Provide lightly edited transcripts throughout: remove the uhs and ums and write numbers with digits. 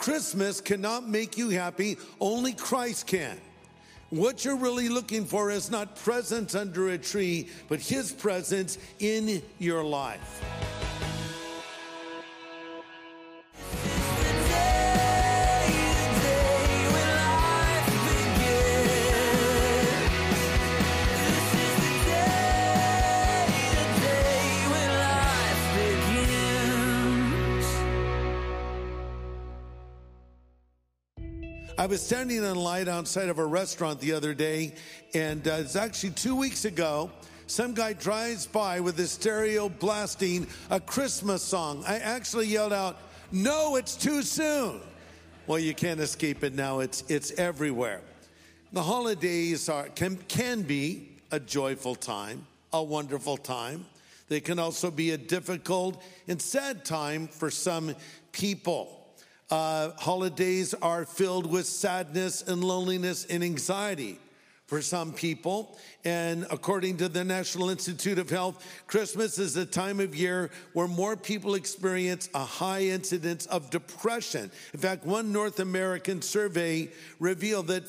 Christmas cannot make you happy. Only Christ can. What you're really looking for is not presents under a tree, but His presence in your life. I was standing in line outside of a restaurant the other day, and it's actually 2 weeks ago. Some guy drives by with his stereo blasting a Christmas song. I actually yelled out, "No, it's too soon." Well, you can't escape it now. It's everywhere. The holidays can be a joyful time, a wonderful time. They can also be a difficult and sad time for some people. Holidays are filled with sadness and loneliness and anxiety for some people. And according to the National Institute of Health, Christmas is a time of year where more people experience a high incidence of depression. In fact, one North American survey revealed that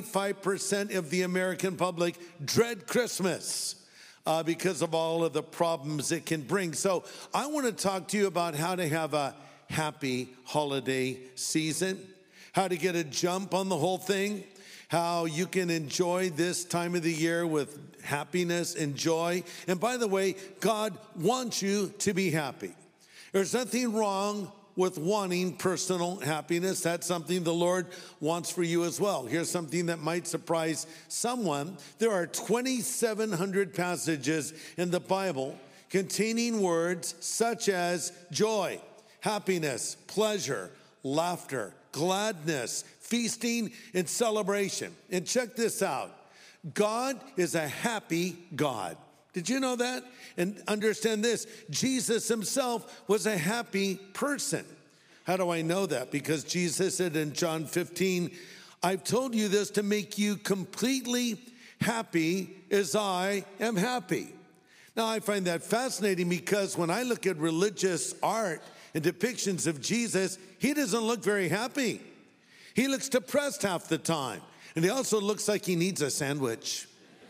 45% of the American public dread Christmas because of all of the problems it can bring. So I want to talk to you about how to have a happy holiday season, how to get a jump on the whole thing, how you can enjoy this time of the year with happiness and joy. And by the way, God wants you to be happy. There's nothing wrong with wanting personal happiness. That's something the Lord wants for you as well. Here's something that might surprise someone. There are 2,700 passages in the Bible containing words such as joy, happiness, pleasure, laughter, gladness, feasting, and celebration. And check this out. God is a happy God. Did you know that? And understand this. Jesus himself was a happy person. How do I know that? Because Jesus said in John 15, "I've told you this to make you completely happy as I am happy." Now, I find that fascinating because when I look at religious art and depictions of Jesus, he doesn't look very happy. He looks depressed half the time. And he also looks like he needs a sandwich.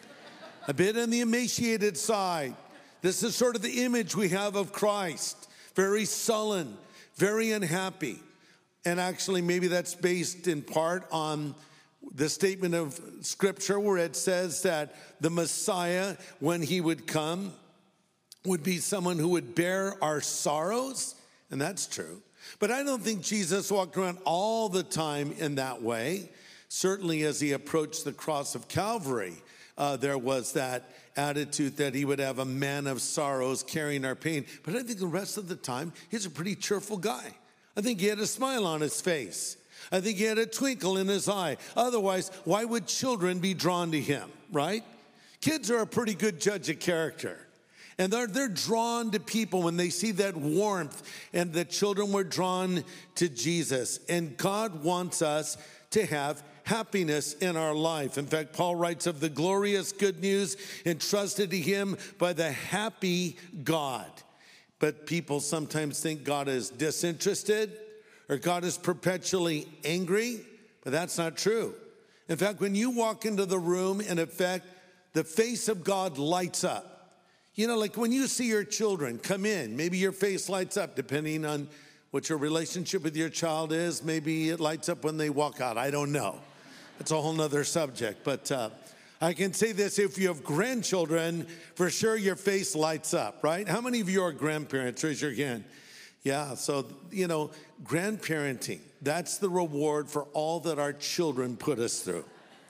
A bit on the emaciated side. This is sort of the image we have of Christ. Very sullen, very unhappy. And actually, maybe that's based in part on the statement of Scripture where it says that the Messiah, when he would come, would be someone who would bear our sorrows. And that's true. But I don't think Jesus walked around all the time in that way. Certainly as he approached the cross of Calvary, there was that attitude that he would have a man of sorrows carrying our pain. But I think the rest of the time, he's a pretty cheerful guy. I think he had a smile on his face. I think he had a twinkle in his eye. Otherwise, why would children be drawn to him, right? Kids are a pretty good judge of character. And they're drawn to people when they see that warmth, and the children were drawn to Jesus. And God wants us to have happiness in our life. In fact, Paul writes of the glorious good news entrusted to him by the happy God. But people sometimes think God is disinterested or God is perpetually angry, but that's not true. In fact, when you walk into the room, in effect, the face of God lights up. You know, like when you see your children come in, maybe your face lights up depending on what your relationship with your child is. Maybe it lights up when they walk out. I don't know. It's a whole nother subject. But I can say this, if you have grandchildren, for sure your face lights up, right? How many of you are grandparents? Raise your hand. Yeah, so, you know, grandparenting, that's the reward for all that our children put us through.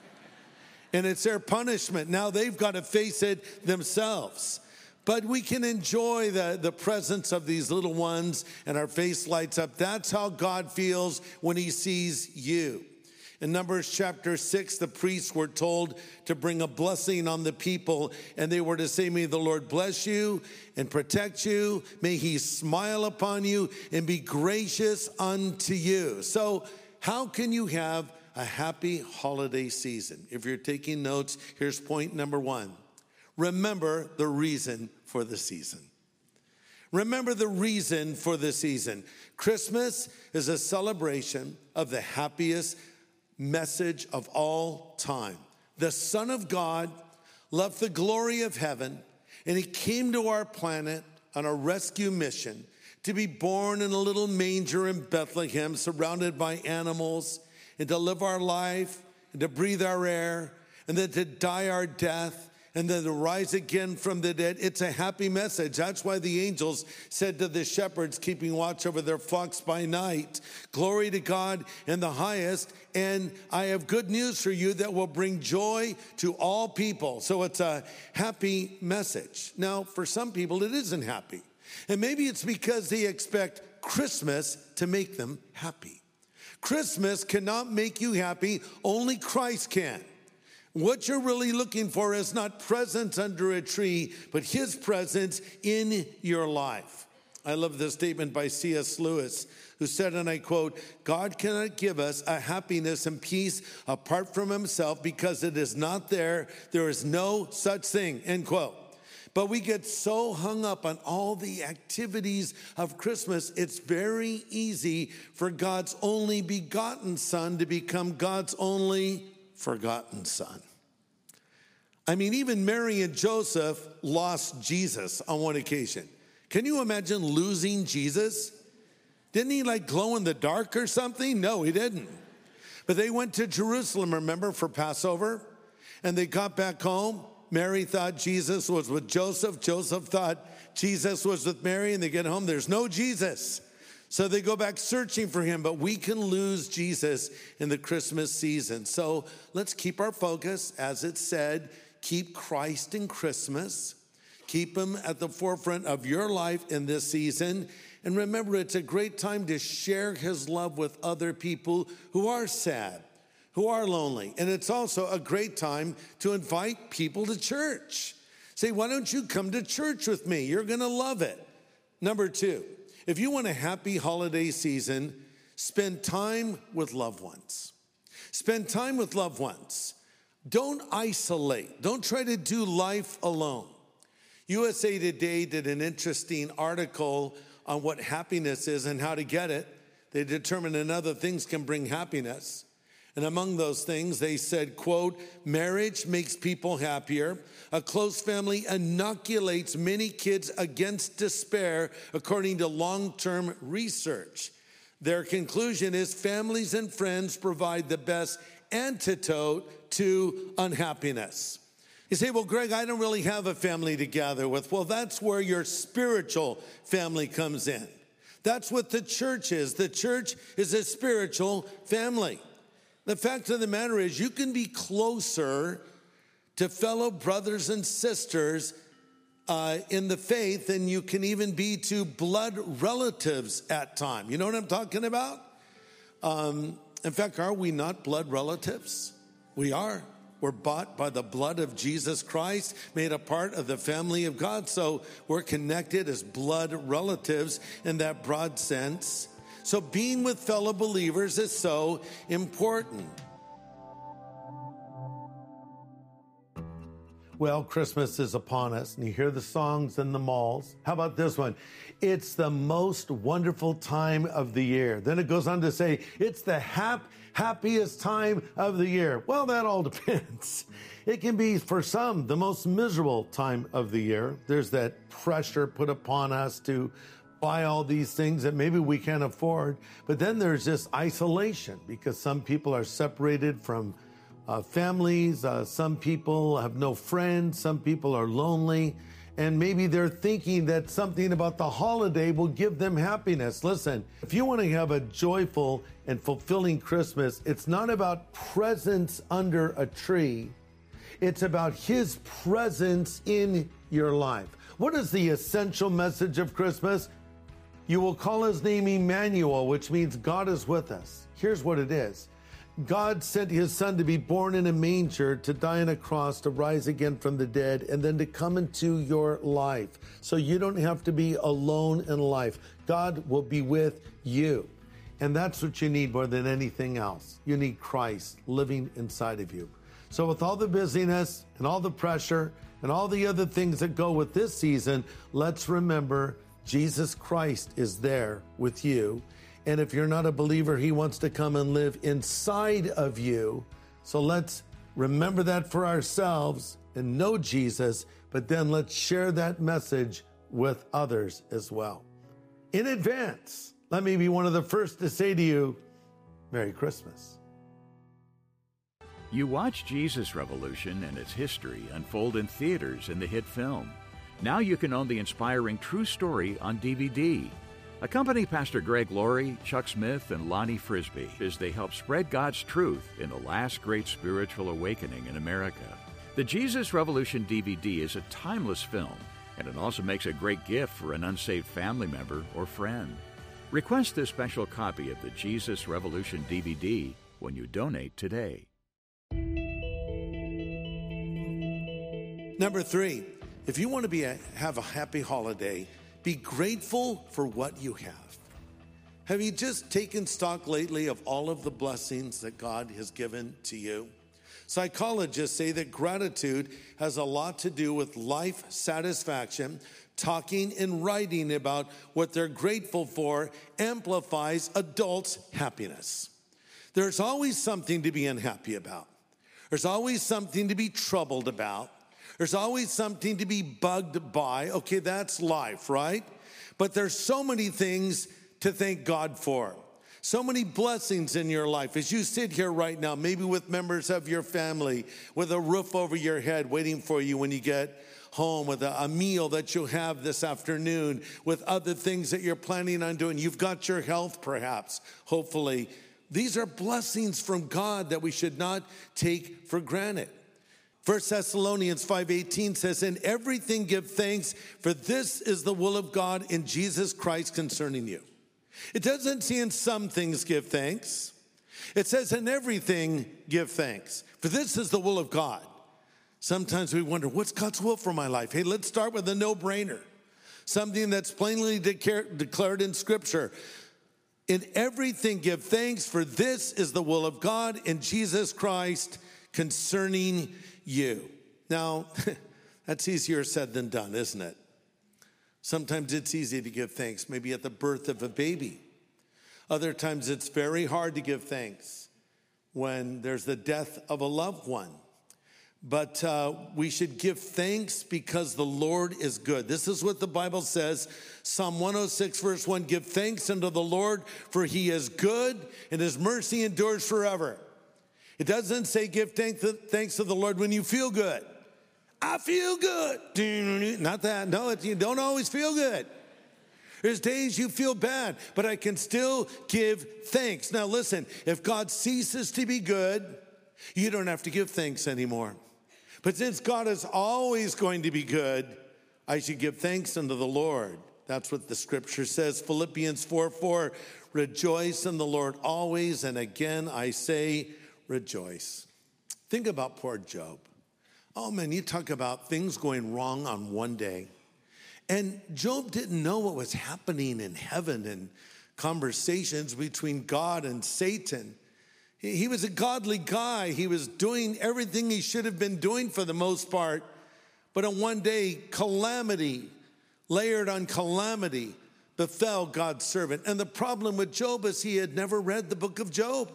And it's their punishment. Now they've got to face it themselves. But we can enjoy the presence of these little ones and our face lights up. That's how God feels when he sees you. In Numbers chapter 6, the priests were told to bring a blessing on the people, and they were to say, "May the Lord bless you and protect you. May he smile upon you and be gracious unto you." So how can you have a happy holiday season? If you're taking notes, here's point number one. Remember the reason for the season. Remember the reason for the season. Christmas is a celebration of the happiest message of all time. The Son of God left the glory of heaven, and he came to our planet on a rescue mission to be born in a little manger in Bethlehem, surrounded by animals, and to live our life, and to breathe our air, and then to die our death, and then to rise again from the dead. It's a happy message. That's why the angels said to the shepherds keeping watch over their flocks by night, glory to God in the highest, and I have good news for you that will bring joy to all people. So it's a happy message. Now, for some people, it isn't happy. And maybe it's because they expect Christmas to make them happy. Christmas cannot make you happy. Only Christ can. What you're really looking for is not presents under a tree, but his presence in your life. I love this statement by C.S. Lewis, who said, and I quote, God cannot give us a happiness and peace apart from himself because it is not there. There is no such thing, end quote. But we get so hung up on all the activities of Christmas, it's very easy for God's only begotten Son to become God's only forgotten son. I mean, even Mary and Joseph lost Jesus on one occasion. Can you imagine losing Jesus? Didn't he like glow in the dark or something? No, he didn't. But they went to Jerusalem, remember, for Passover, and they got back home. Mary thought Jesus was with Joseph. Joseph thought Jesus was with Mary, and they get home, there's no Jesus. So they go back searching for him, but we can lose Jesus in the Christmas season. So let's keep our focus, as it said, keep Christ in Christmas. Keep him at the forefront of your life in this season. And remember, it's a great time to share his love with other people who are sad, who are lonely. And it's also a great time to invite people to church. Say, why don't you come to church with me? You're going to love it. Number 2. If you want a happy holiday season, spend time with loved ones. Spend time with loved ones. Don't isolate. Don't try to do life alone. USA Today did an interesting article on what happiness is and how to get it. They determined that other things can bring happiness. And among those things, they said, quote, marriage makes people happier. A close family inoculates many kids against despair, according to long-term research. Their conclusion is families and friends provide the best antidote to unhappiness. You say, well, Greg, I don't really have a family to gather with. Well, that's where your spiritual family comes in. That's what the church is. The church is a spiritual family. The fact of the matter is, you can be closer to fellow brothers and sisters in the faith than you can even be to blood relatives at times. You know what I'm talking about? In fact, are we not blood relatives? We are. We're bought by the blood of Jesus Christ, made a part of the family of God. So we're connected as blood relatives in that broad sense. So being with fellow believers is so important. Well, Christmas is upon us, and you hear the songs in the malls. How about this one? It's the most wonderful time of the year. Then it goes on to say, it's the happiest time of the year. Well, that all depends. It can be, for some, the most miserable time of the year. There's that pressure put upon us to buy all these things that maybe we can't afford. But then there's this isolation because some people are separated from families. Some people have no friends. Some people are lonely. And maybe they're thinking that something about the holiday will give them happiness. Listen, if you want to have a joyful and fulfilling Christmas, it's not about presents under a tree. It's about his presence in your life. What is the essential message of Christmas? You will call his name Emmanuel, which means God is with us. Here's what it is. God sent his son to be born in a manger, to die on a cross, to rise again from the dead, and then to come into your life. So you don't have to be alone in life. God will be with you. And that's what you need more than anything else. You need Christ living inside of you. So with all the busyness and all the pressure and all the other things that go with this season, let's remember Jesus Christ is there with you. And if you're not a believer, he wants to come and live inside of you. So let's remember that for ourselves and know Jesus, but then let's share that message with others as well. In advance, let me be one of the first to say to you, Merry Christmas. You watch Jesus Revolution and its history unfold in theaters in the hit film. Now you can own the inspiring true story on DVD. Accompany Pastor Greg Laurie, Chuck Smith, and Lonnie Frisbee as they help spread God's truth in the last great spiritual awakening in America. The Jesus Revolution DVD is a timeless film, and it also makes a great gift for an unsaved family member or friend. Request this special copy of the Jesus Revolution DVD when you donate today. Number 3, if you want to have a happy holiday, be grateful for what you have. Have you just taken stock lately of all of the blessings that God has given to you? Psychologists say that gratitude has a lot to do with life satisfaction. Talking and writing about what they're grateful for amplifies adults' happiness. There's always something to be unhappy about. There's always something to be troubled about. There's always something to be bugged by. Okay, that's life, right? But there's so many things to thank God for. So many blessings in your life. As you sit here right now, maybe with members of your family, with a roof over your head waiting for you when you get home, with a meal that you'll have this afternoon, with other things that you're planning on doing. You've got your health, perhaps, hopefully. These are blessings from God that we should not take for granted. 1 Thessalonians 5:18 says, "In everything give thanks, for this is the will of God in Jesus Christ concerning you." It doesn't say in some things give thanks. It says in everything give thanks, for this is the will of God. Sometimes we wonder, what's God's will for my life? Hey, let's start with a no-brainer, something that's plainly declared in Scripture. In everything give thanks, for this is the will of God in Jesus Christ concerning you. Now, that's easier said than done, isn't it? Sometimes it's easy to give thanks, maybe at the birth of a baby. Other times it's very hard to give thanks when there's the death of a loved one. But we should give thanks because the Lord is good. This is what the Bible says. Psalm 106, verse 1, "Give thanks unto the Lord, for he is good, and his mercy endures forever." It doesn't say give thanks to the Lord when you feel good. I feel good. Not that. No, you don't always feel good. There's days you feel bad, but I can still give thanks. Now listen, if God ceases to be good, you don't have to give thanks anymore. But since God is always going to be good, I should give thanks unto the Lord. That's what the Scripture says. Philippians 4:4, "Rejoice in the Lord always, and again I say, rejoice." Think about poor Job. Oh man, you talk about things going wrong on one day. And Job didn't know what was happening in heaven and conversations between God and Satan. He was a godly guy. He was doing everything he should have been doing for the most part. But on one day, calamity, layered on calamity, befell God's servant. And the problem with Job is he had never read the book of Job.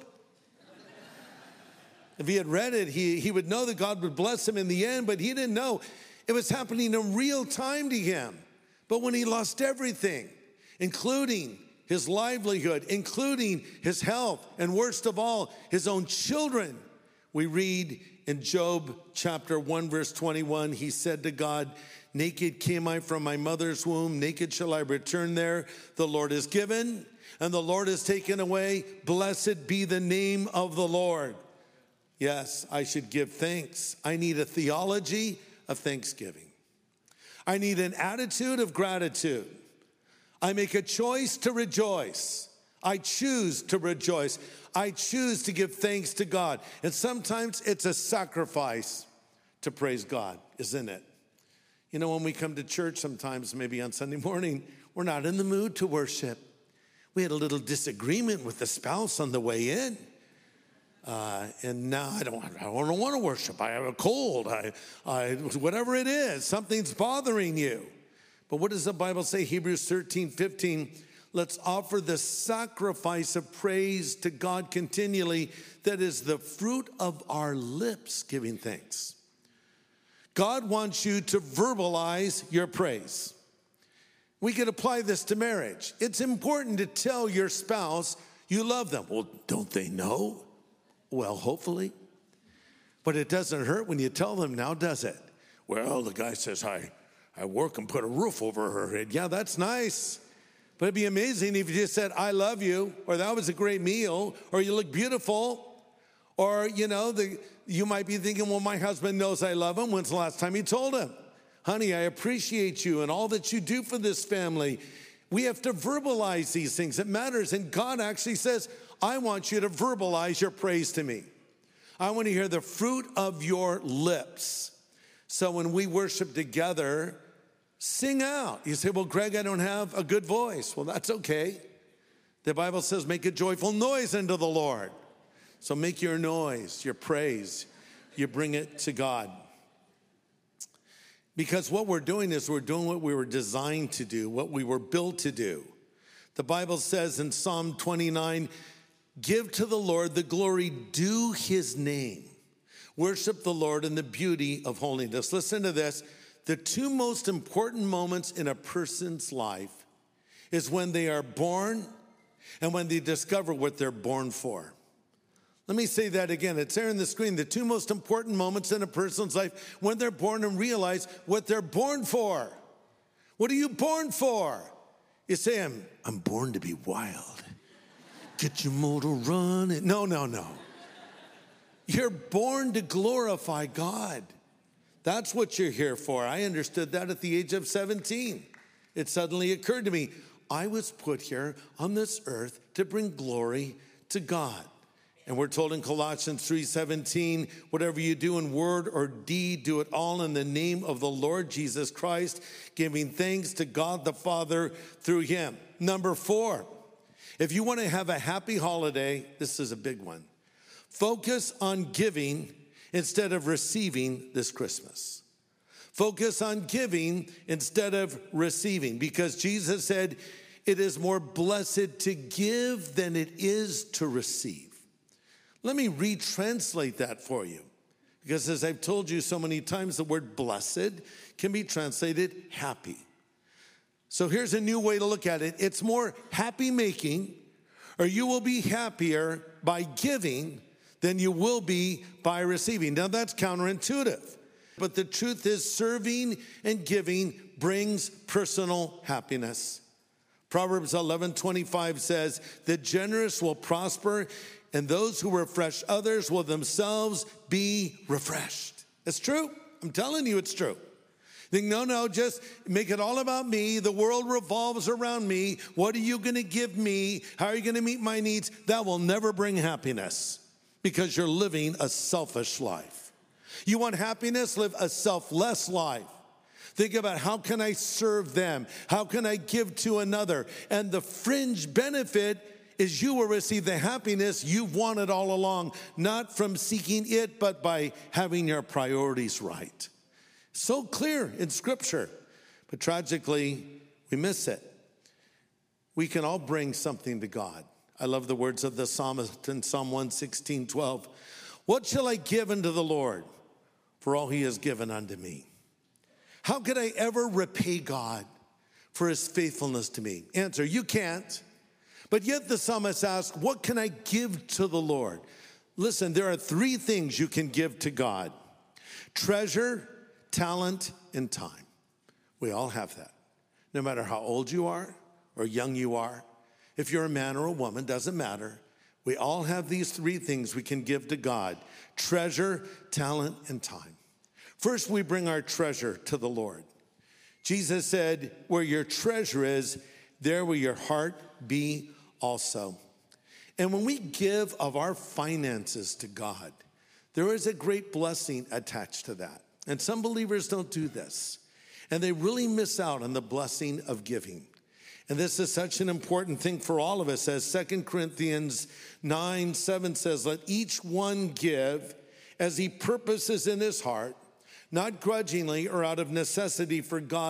If he had read it, he would know that God would bless him in the end, but he didn't know it was happening in real time to him. But when he lost everything, including his livelihood, including his health, and worst of all, his own children, we read in Job chapter 1, verse 21, he said to God, "Naked came I from my mother's womb, naked shall I return there. The Lord has given, and the Lord has taken away. Blessed be the name of the Lord." Yes, I should give thanks. I need a theology of thanksgiving. I need an attitude of gratitude. I make a choice to rejoice. I choose to rejoice. I choose to give thanks to God. And sometimes it's a sacrifice to praise God, isn't it? You know, when we come to church sometimes, maybe on Sunday morning, we're not in the mood to worship. We had a little disagreement with the spouse on the way in. And now I don't want to worship. I have a cold. Whatever it is, something's bothering you. But what does the Bible say? Hebrews 13:15. Let's offer the sacrifice of praise to God continually. That is the fruit of our lips, giving thanks. God wants you to verbalize your praise. We could apply this to marriage. It's important to tell your spouse you love them. Well, don't they know? Well, hopefully. But it doesn't hurt when you tell them now, does it? Well, the guy says, I work and put a roof over her head. Yeah, that's nice. But it'd be amazing if you just said, I love you, or that was a great meal, or you look beautiful, or, you might be thinking, well, my husband knows I love him. When's the last time you told him? Honey, I appreciate you and all that you do for this family. We have to verbalize these things. It matters. And God actually says, I want you to verbalize your praise to me. I want to hear the fruit of your lips. So when we worship together, sing out. You say, well, Greg, I don't have a good voice. Well, that's okay. The Bible says, make a joyful noise unto the Lord. So make your noise, your praise, you bring it to God. Because what we're doing is we're doing what we were designed to do, what we were built to do. The Bible says in Psalm 29, give to the Lord the glory due his name. Worship the Lord in the beauty of holiness. Listen to this. The two most important moments in a person's life is when they are born and when they discover what they're born for. Let me say that again. It's there on the screen. The two most important moments in a person's life when they're born and realize what they're born for. What are you born for? You say, I'm born to be wild. Get your motor running. No. You're born to glorify God. That's what you're here for. I understood that at the age of 17. It suddenly occurred to me, I was put here on this earth to bring glory to God. And we're told in Colossians 3:17, whatever you do in word or deed, do it all in the name of the Lord Jesus Christ, giving thanks to God the Father through him. Number 4, if you want to have a happy holiday, this is a big one. Focus on giving instead of receiving this Christmas. Focus on giving instead of receiving, because Jesus said, it is more blessed to give than it is to receive. Let me retranslate that for you, because as I've told you so many times, the word blessed can be translated happy. So here's a new way to look at it. It's more happy making, or you will be happier by giving than you will be by receiving. Now that's counterintuitive, but the truth is serving and giving brings personal happiness. Proverbs 11:25 says, the generous will prosper, and those who refresh others will themselves be refreshed. It's true. I'm telling you it's true. You think, no, just make it all about me. The world revolves around me. What are you going to give me? How are you going to meet my needs? That will never bring happiness, because you're living a selfish life. You want happiness? Live a selfless life. Think about, how can I serve them? How can I give to another? And the fringe benefit is you will receive the happiness you've wanted all along, not from seeking it, but by having your priorities right. So clear in Scripture, but tragically, we miss it. We can all bring something to God. I love the words of the psalmist in Psalm 116:12. What shall I give unto the Lord for all he has given unto me? How could I ever repay God for his faithfulness to me? Answer, you can't. But yet the psalmist asks, what can I give to the Lord? Listen, there are 3 things you can give to God: treasure, talent, and time. We all have that. No matter how old you are or young you are, if you're a man or a woman, doesn't matter. We all have these 3 things we can give to God: treasure, talent, and time. First, we bring our treasure to the Lord. Jesus said, where your treasure is, there will your heart be also. And when we give of our finances to God, there is a great blessing attached to that. And some believers don't do this, and they really miss out on the blessing of giving. And this is such an important thing for all of us. As 2 Corinthians 9:7 says, let each one give as he purposes in his heart, not grudgingly or out of necessity, for God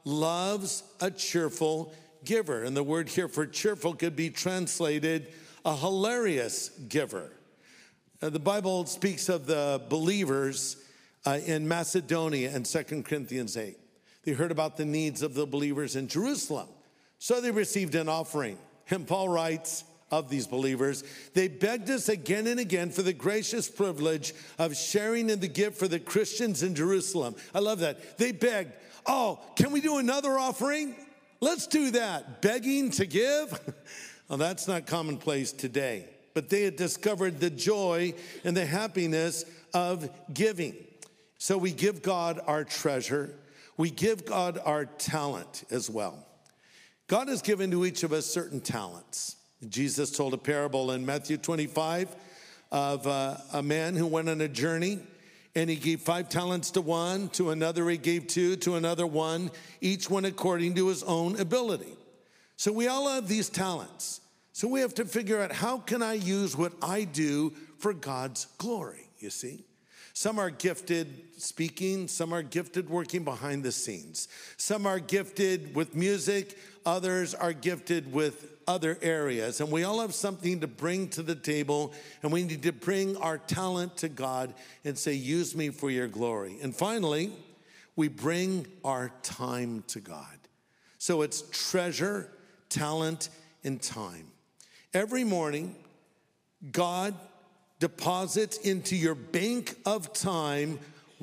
loves a cheerful giver. And the word here for cheerful could be translated a hilarious giver. The Bible speaks of the believers in Macedonia in 2 Corinthians 8. They heard about the needs of the believers in Jerusalem, so they received an offering. And Paul writes of these believers, they begged us again and again for the gracious privilege of sharing in the gift for the Christians in Jerusalem. I love that. They begged, oh, can we do another offering? Let's do that. Begging to give? Well, that's not commonplace today. But they had discovered the joy and the happiness of giving. So we give God our treasure. We give God our talent as well. God has given to each of us certain talents. Jesus told a parable in Matthew 25 of a man who went on a journey, and he gave 5 talents to one, to another he gave 2, to another 1, each one according to his own ability. So we all have these talents. So we have to figure out, how can I use what I do for God's glory, you see? Some are gifted speaking, some are gifted working behind the scenes. Some are gifted with music, others are gifted with other areas. And we all have something to bring to the table, and we need to bring our talent to God and say, use me for your glory. And finally, we bring our time to God. So it's treasure, talent, and time. Every morning, God deposits into your bank of time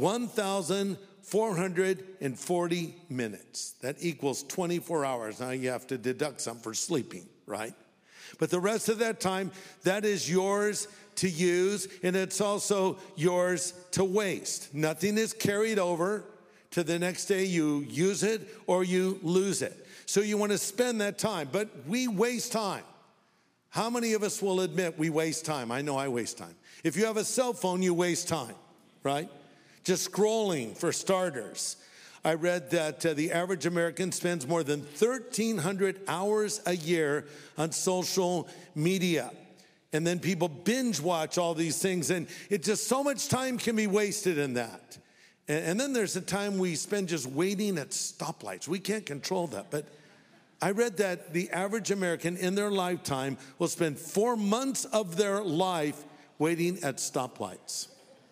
1,440 minutes. That equals 24 hours. Now you have to deduct some for sleeping, right? But the rest of that time, that is yours to use, and it's also yours to waste. Nothing is carried over to the next day. You use it or you lose it. So you want to spend that time, but we waste time. How many of us will admit we waste time? I know I waste time. If you have a cell phone, you waste time, right? Just scrolling, for starters. I read that the average American spends more than 1,300 hours a year on social media. And then people binge watch all these things, and it just, so much time can be wasted in that. And then there's a time we spend just waiting at stoplights. We can't control that, but I read that the average American in their lifetime will spend 4 months of their life waiting at stoplights.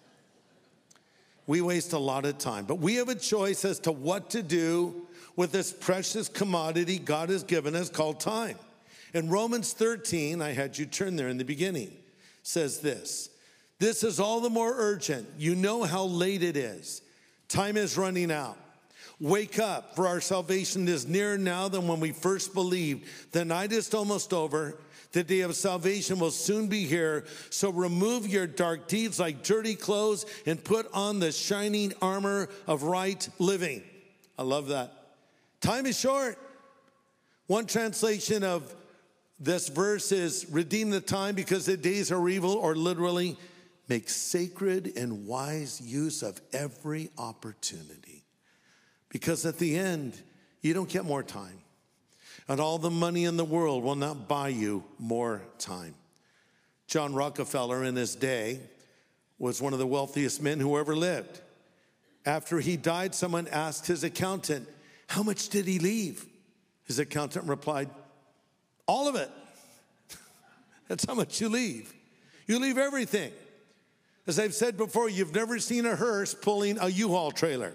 We waste a lot of time, but we have a choice as to what to do with this precious commodity God has given us called time. In Romans 13, I had you turn there in the beginning, says this is all the more urgent. You know how late it is. Time is running out. Wake up, for our salvation is nearer now than when we first believed. The night is almost over. The day of salvation will soon be here. So remove your dark deeds like dirty clothes and put on the shining armor of right living. I love that. Time is short. One translation of this verse is redeem the time because the days are evil, or literally make sacred and wise use of every opportunity. Because at the end, you don't get more time. And all the money in the world will not buy you more time. John Rockefeller in his day was one of the wealthiest men who ever lived. After he died, someone asked his accountant, how much did he leave? His accountant replied, all of it. That's how much you leave. You leave everything. As I've said before, you've never seen a hearse pulling a U-Haul trailer.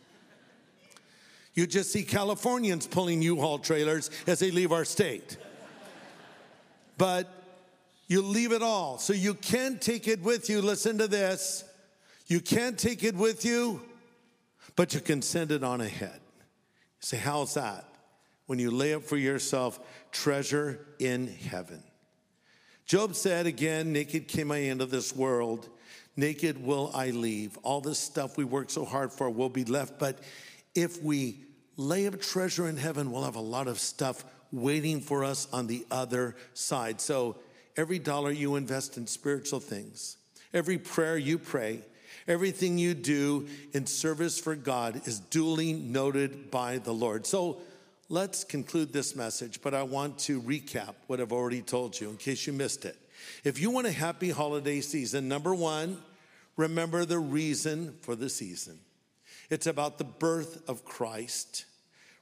You just see Californians pulling U-Haul trailers as they leave our state. But you leave it all. So you can't take it with you. Listen to this. You can't take it with you, but you can send it on ahead. You say, how's that? When you lay up for yourself treasure in heaven. Job said, again, naked came I into this world. Naked will I leave. All this stuff we work so hard for will be left. But if we lay up treasure in heaven, we'll have a lot of stuff waiting for us on the other side. So every dollar you invest in spiritual things, every prayer you pray, everything you do in service for God is duly noted by the Lord. So let's conclude this message, but I want to recap what I've already told you in case you missed it. If you want a happy holiday season, number one, remember the reason for the season. It's about the birth of Christ.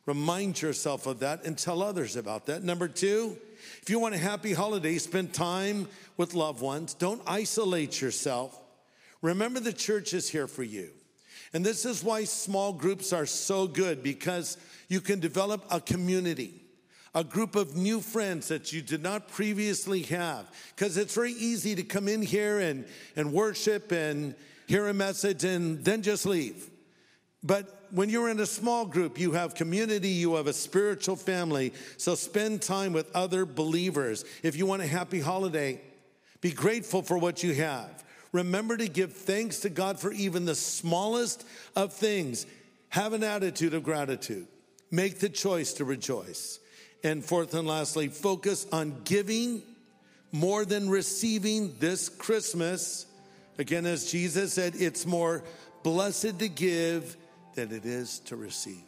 Remind yourself of that and tell others about that. Number 2, if you want a happy holiday, spend time with loved ones. Don't isolate yourself. Remember, the church is here for you. And this is why small groups are so good, because you can develop a community, a group of new friends that you did not previously have. Because it's very easy to come in here and worship and hear a message and then just leave. But when you're in a small group, you have community, you have a spiritual family. So spend time with other believers. If you want a happy holiday, be grateful for what you have. Remember to give thanks to God for even the smallest of things. Have an attitude of gratitude. Make the choice to rejoice. And fourth and lastly, focus on giving more than receiving this Christmas. Again, as Jesus said, it's more blessed to give than it is to receive.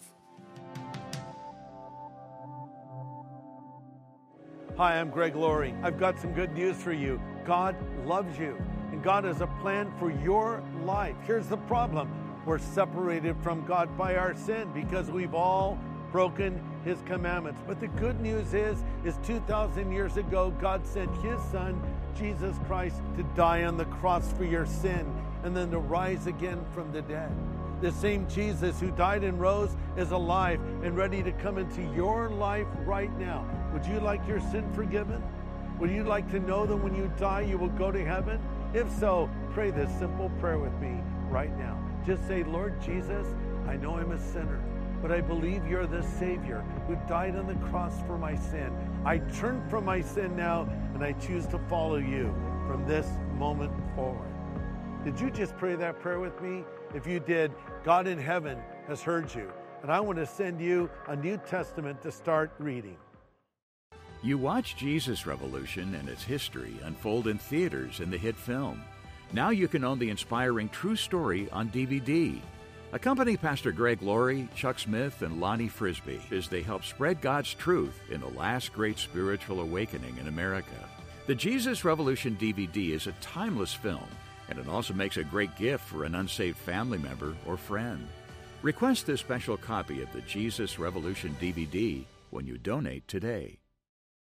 Hi, I'm Greg Laurie. I've got some good news for you. God loves you, and God has a plan for your life. Here's the problem. We're separated from God by our sin because we've all broken His commandments. But the good news is 2,000 years ago, God sent His Son, Jesus Christ, to die on the cross for your sin and then to rise again from the dead. The same Jesus who died and rose is alive and ready to come into your life right now. Would you like your sin forgiven? Would you like to know that when you die, you will go to heaven? If so, pray this simple prayer with me right now. Just say, Lord Jesus, I know I'm a sinner, but I believe you're the Savior who died on the cross for my sin. I turn from my sin now, and I choose to follow you from this moment forward. Did you just pray that prayer with me? If you did, God in heaven has heard you, and I want to send you a New Testament to start reading. You watch Jesus Revolution and its history unfold in theaters in the hit film. Now you can own the inspiring true story on DVD. Accompany Pastor Greg Laurie, Chuck Smith, and Lonnie Frisbee as they help spread God's truth in the last great spiritual awakening in America. The Jesus Revolution DVD is a timeless film, and it also makes a great gift for an unsaved family member or friend. Request this special copy of the Jesus Revolution DVD when you donate today.